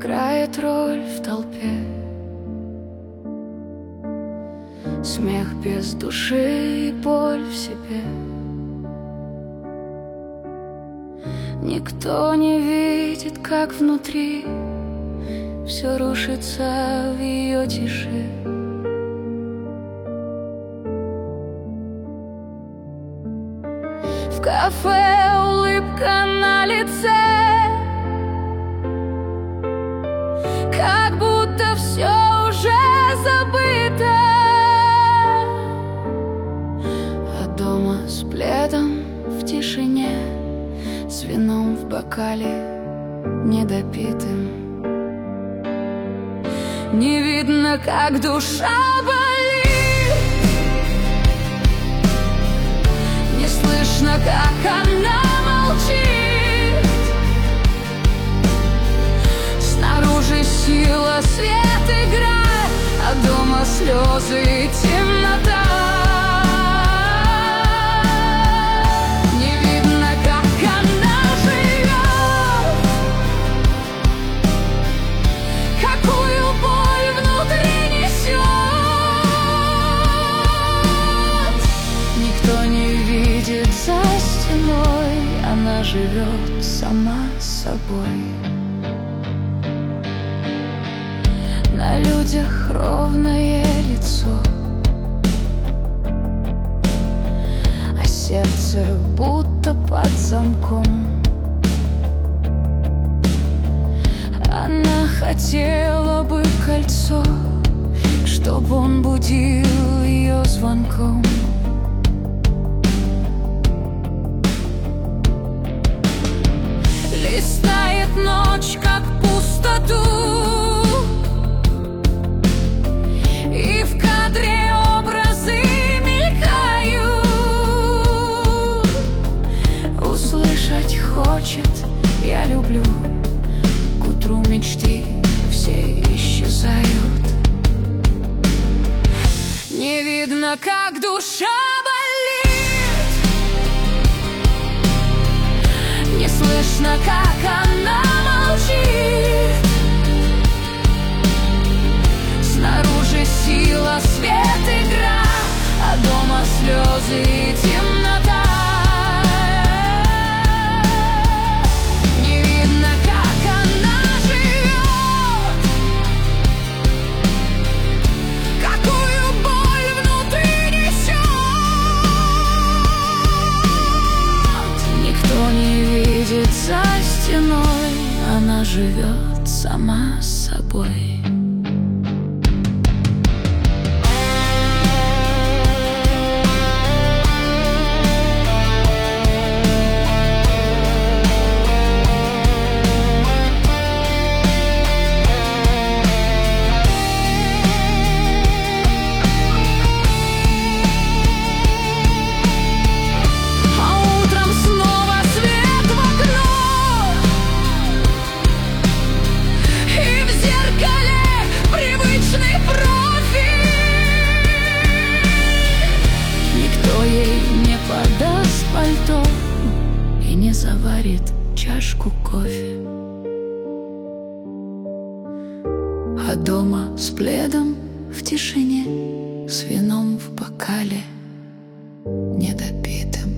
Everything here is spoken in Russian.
играет роль в толпе. Смех без души и боль в себе. Никто не видит, как внутри все рушится в ее тиши. В кафе улыбка на лице, как будто все уже забыто. А дома с пледом в тишине, с вином в бокале недопитым. Не видно, как душа болит, не слышно, как она молчит. Снаружи сила, свет, игра, а дома слезы и темнота. За стеной она живет сама собой. На людях ровное лицо, а сердце будто под замком. Она хотела бы кольцо, чтоб он будил ее звонком. Листает ночь, как пустоту, и в кадре образы мелькают. Услышать хочет «я люблю», к утру мечты все исчезают. Не видно, как душа слышно, как она молчит. Снаружи сила, свет, игра, а дома слезы и темнота. Не видно, как она живет, какую боль внутри несет. Никто не видит за стеной, она живет сама собой. Пальто и не заварит чашку кофе. А дома с пледом в тишине, с вином в бокале недопитым.